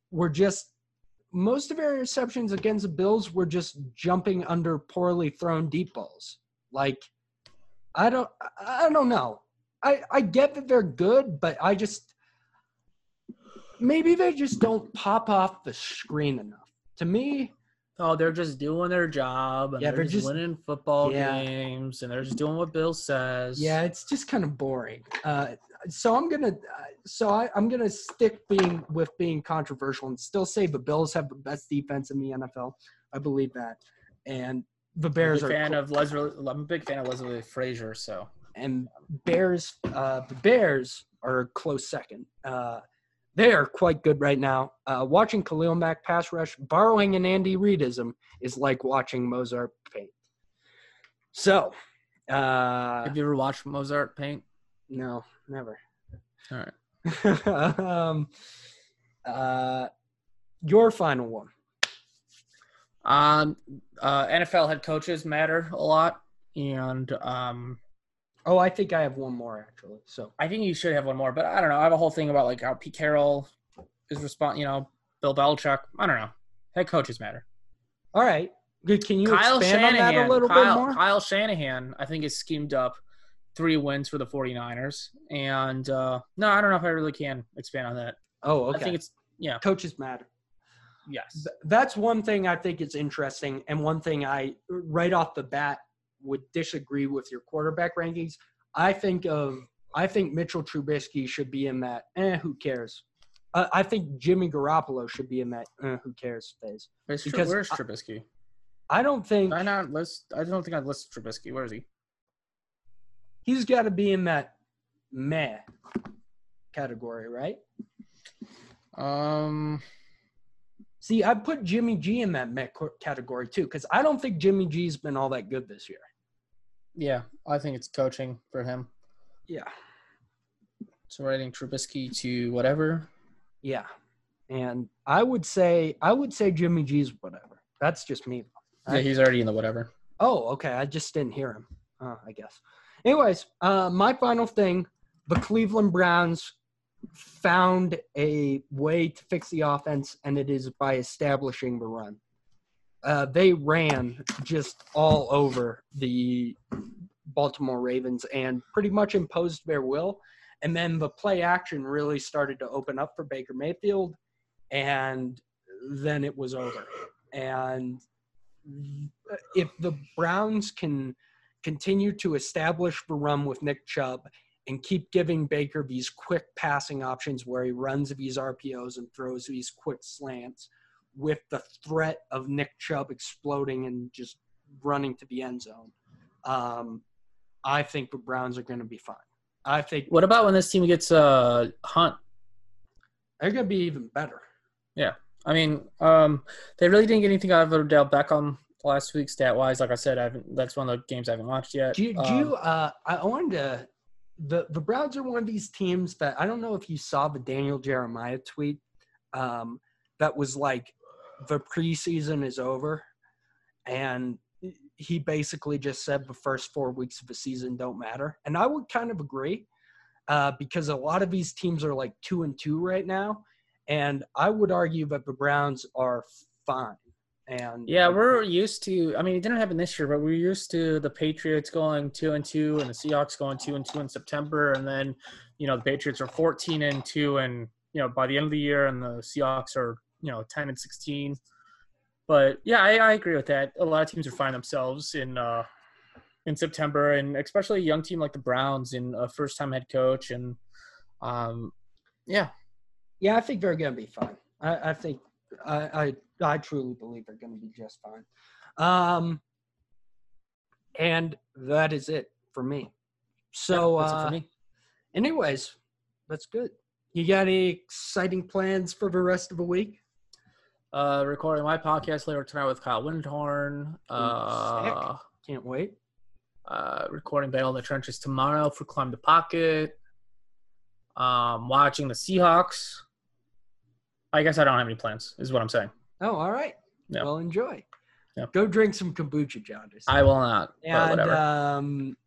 were just most of our interceptions against the Bills were just jumping under poorly thrown deep balls. Like, I don't, I don't know. I, I get that they're good, but I just maybe they just don't pop off the screen enough. To me, Oh, they're just doing their job, and Yeah, they're, they're just, just- winning football yeah. games, and they're just doing what Bill says. yeah, it's just kind of boring. Uh, so I'm gonna, so I, I'm gonna stick being with being controversial and still say the Bills have the best defense in the N F L. I believe that, and the I'm a Bears big are fan cl- of Leslie. I'm a big fan of Leslie Frazier. So and Bears, uh, the Bears are a close second. Uh, they are quite good right now. Uh, watching Khalil Mack pass rush, borrowing an Andy Reidism is like watching Mozart paint. So, uh, have you ever watched Mozart paint? no, never. All right. um, uh, your final one. Um, uh, N F L head coaches matter a lot, and um, Oh, I think I have one more actually. So I think you should have one more. But I don't know. I have a whole thing about like how Pete Carroll is respond. You know, Bill Belichick. I don't know. Head coaches matter. all right, good. Can you Kyle expand on Shanahan, that a little Kyle, bit more? Kyle Shanahan, I think, is schemed up three wins for the 49ers. And uh, no, I don't know if I really can expand on that. Oh, okay. I think it's, yeah, Coaches matter. yes. Th- That's one thing I think is interesting, and one thing I right off the bat would disagree with your quarterback rankings. I think of I think Mitchell Trubisky should be in that. Eh, who cares? Uh, I think Jimmy Garoppolo should be in that. Eh, who cares phase. Where's, Tr- because where's I- Trubisky? I don't think I not list. I don't think I'd list Trubisky. Where is he? he's got to be in that meh category, right? Um, See, I put Jimmy G in that meh co- category too, because I don't think Jimmy G's been all that good this year. yeah, I think it's coaching for him. Yeah, So writing Trubisky to whatever. yeah, and I would say I would say Jimmy G's whatever. That's just me. Yeah, he's already in the whatever. Oh, okay. I just didn't hear him. Uh, I guess. Anyways, uh, my final thing: the Cleveland Browns found a way to fix the offense, and it is by establishing the run. Uh, they ran just all over the Baltimore Ravens and pretty much imposed their will. And then the play action really started to open up for Baker Mayfield, and then it was over. And if the Browns can continue to establish the run with Nick Chubb and keep giving Baker these quick passing options where he runs these R P Os and throws these quick slants with the threat of Nick Chubb exploding and just running to the end zone, um, I think the Browns are going to be fine. I think What about when this team gets uh Hunt? they're going to be even better. I mean, um, they really didn't get anything out of Odell Beckham last week, stat wise. Like I said, I haven't. That's one of the games I haven't watched yet. Do you, do Um, you uh, I wanted to the the Browns are one of these teams that I don't know if you saw the Daniel Jeremiah tweet um, that was like the preseason is over, and he basically just said the first four weeks of the season don't matter, and I would kind of agree uh, because a lot of these teams are like two and two right now, and I would argue that the Browns are fine. And Yeah, we're used to. I mean, it didn't happen this year, but we're used to the Patriots going two and two, and the Seahawks going two and two in September, and then, you know, the Patriots are fourteen and two, and you know, by the end of the year, and the Seahawks are, you know, ten and sixteen. But yeah, I, I agree with that. A lot of teams are finding themselves in uh, in September, and especially a young team like the Browns in a first-time head coach, and um, yeah, Yeah, I think they're going to be fine. I, I think I, I I truly believe they're going to be just fine. Um, and that is it for me. So, yeah, that's it uh, for me. anyways, that's good. You got any exciting plans for the rest of the week? Uh, recording my podcast later tonight with Kyle Windhorn. Uh, Sick. Can't wait. uh, recording Battle in the Trenches tomorrow for Climb the Pocket. Um, watching the Seahawks. I guess I don't have any plans, is what I'm saying. Oh, all right. Yeah. Well, enjoy. Yeah. Go drink some kombucha, John. I will not, but And whatever. um,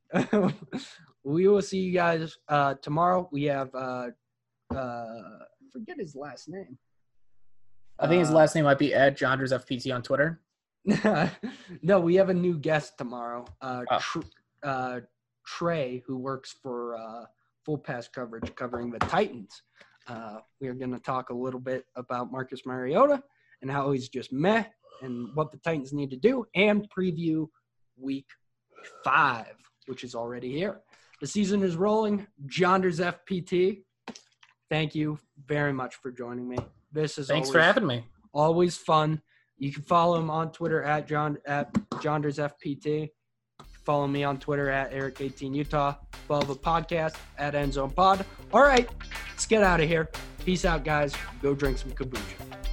we will see you guys uh, tomorrow. We have uh, uh, forget his last name. I think his Uh, last name might be Ed Jonders F P T on Twitter. no, we have a new guest tomorrow. Uh, Oh. Tr- uh, Trey, who works for uh, Full Pass Coverage, covering the Titans. Uh, we are going to talk a little bit about Marcus Mariota and how he's just meh and what the Titans need to do, and preview week five, which is already here. The season is rolling. Jonders F P T, thank you very much for joining me. This is Thanks always, for having me. always fun. You can follow him on Twitter at John at Jonders F P T. Follow me on Twitter at Eric eighteen Utah. Follow the podcast at Endzone Pod. All right, let's get out of here. Peace out, guys. Go drink some kombucha.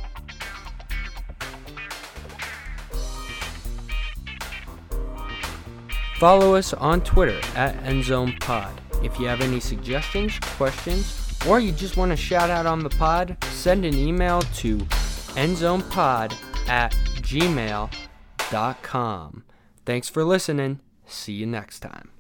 Follow us on Twitter at Endzone Pod. If you have any suggestions, questions, or you just want to shout out on the pod, send an email to endzonepod at gmail dot com. Thanks for listening. See you next time.